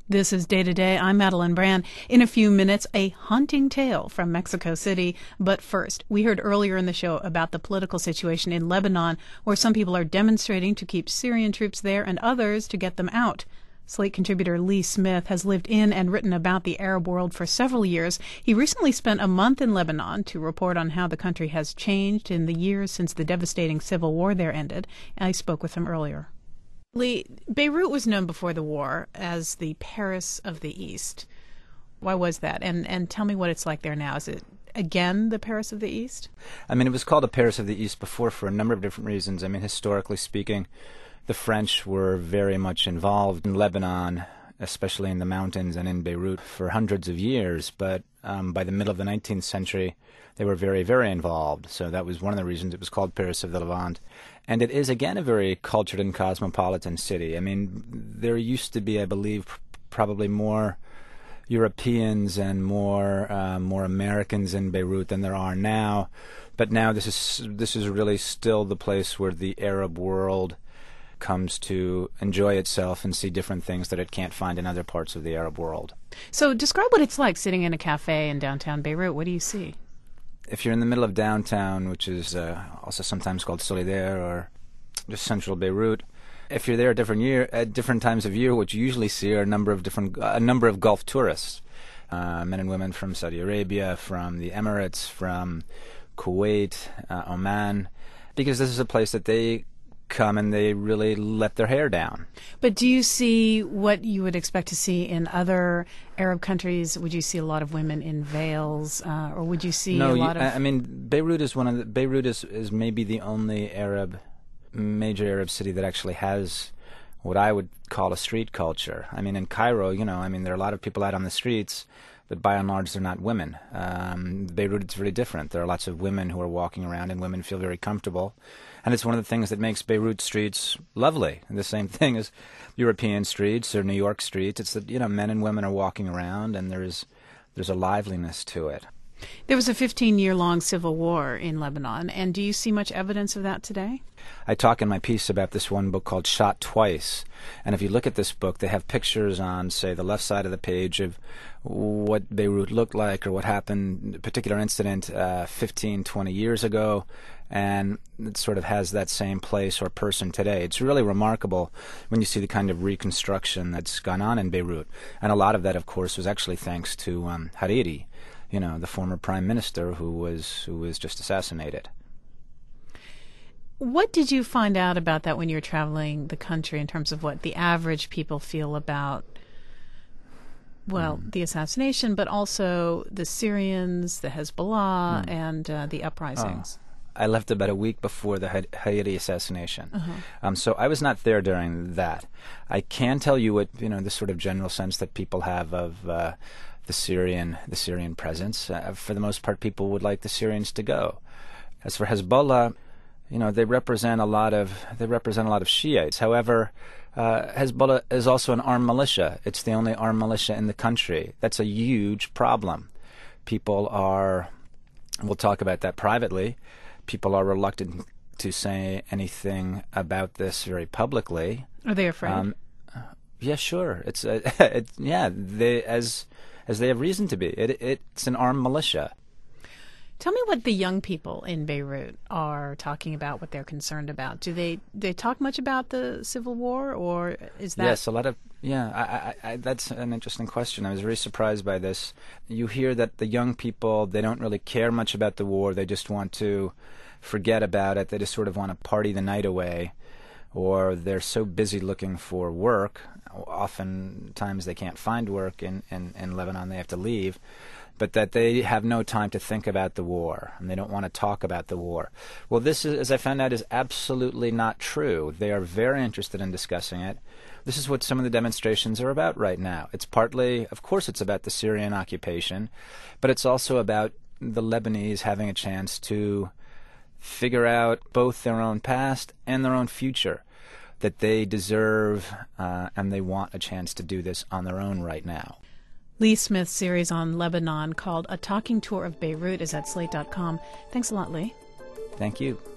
This is Day to Day. I'm Madeline Brand. In a few minutes, a haunting tale from Mexico City. But first, we heard earlier in the show about the political situation in Lebanon, where some people are demonstrating to keep Syrian troops there and others to get them out. Slate contributor Lee Smith has lived in and written about the Arab world for several years. He recently spent a month in Lebanon to report on how the country has changed in the years since the devastating civil war there ended. I spoke with him earlier. Lee, Beirut was known before the war as the Paris of the East. Why was that? And tell me what it's like there now. Is it, again, the Paris of the East? I mean, it was called the Paris of the East before for a number of different reasons. I mean, historically speaking, the French were very much involved in Lebanon, especially in the mountains and in Beirut, for hundreds of years. But by the middle of the 19th century, they were very, very involved. So that was one of the reasons it was called Paris of the Levant. And it is, again, a very cultured and cosmopolitan city. I mean, there used to be, I believe, probably more Europeans and more Americans in Beirut than there are now. But now this is really still the place where the Arab world comes to enjoy itself and see different things that it can't find in other parts of the Arab world. So describe what it's like sitting in a cafe in downtown Beirut. What do you see? If you're in the middle of downtown, which is also sometimes called Solidaire or just central Beirut, if you're there at different times of year, what you usually see are a number of Gulf tourists, men and women from Saudi Arabia, from the Emirates, from Kuwait, Oman, because this is a place that they come and they really let their hair down. But do you see what you would expect to see in other Arab countries? Would you see a lot of women in veils, or would you see a lot of? I mean, Beirut is maybe the only major Arab city that actually has what I would call a street culture. I mean, in Cairo, there are a lot of people out on the streets, but by and large, they're not women. Beirut, it's very different. There are lots of women who are walking around, and women feel very comfortable. And it's one of the things that makes Beirut streets lovely. And the same thing as European streets or New York streets. It's that, men and women are walking around, and there's a liveliness to it. There was a 15-year-long civil war in Lebanon, and do you see much evidence of that today? I talk in my piece about this one book called Shot Twice. And if you look at this book, they have pictures on, say, the left side of the page of what Beirut looked like or what happened, a particular incident 15, 20 years ago. And it sort of has that same place or person today. It's really remarkable when you see the kind of reconstruction that's gone on in Beirut. And a lot of that, of course, was actually thanks to Hariri, the former prime minister who was just assassinated. What did you find out about that when you were traveling the country in terms of what the average people feel about, the assassination, but also the Syrians, the Hezbollah, and the uprisings? I left about a week before the Hariri assassination. So I was not there during that. I can tell you what, this sort of general sense that people have of the Syrian presence. For the most part, people would like the Syrians to go. As for Hezbollah, they represent a lot of Shiites. However, Hezbollah is also an armed militia. It's the only armed militia in the country. That's a huge problem. People are, we'll talk about that privately, people are reluctant to say anything about this very publicly. Are they afraid? Yeah, sure. It's they as they have reason to be. It's an armed militia. Tell me what the young people in Beirut are talking about, what they're concerned about. Do they talk much about the civil war, or is that? Yes, a lot of. Yeah, that's an interesting question. I was very surprised by this. You hear that the young people, they don't really care much about the war. They just want to forget about it. They just sort of want to party the night away, or they're so busy looking for work. Oftentimes they can't find work in Lebanon. They have to leave. But that they have no time to think about the war, and they don't want to talk about the war. Well, this is, as I found out, is absolutely not true. They are very interested in discussing it. This is what some of the demonstrations are about right now. It's partly, of course, it's about the Syrian occupation, but it's also about the Lebanese having a chance to figure out both their own past and their own future, that they deserve and they want a chance to do this on their own right now. Lee Smith's series on Lebanon called A Talking Tour of Beirut is at Slate.com. Thanks a lot, Lee. Thank you.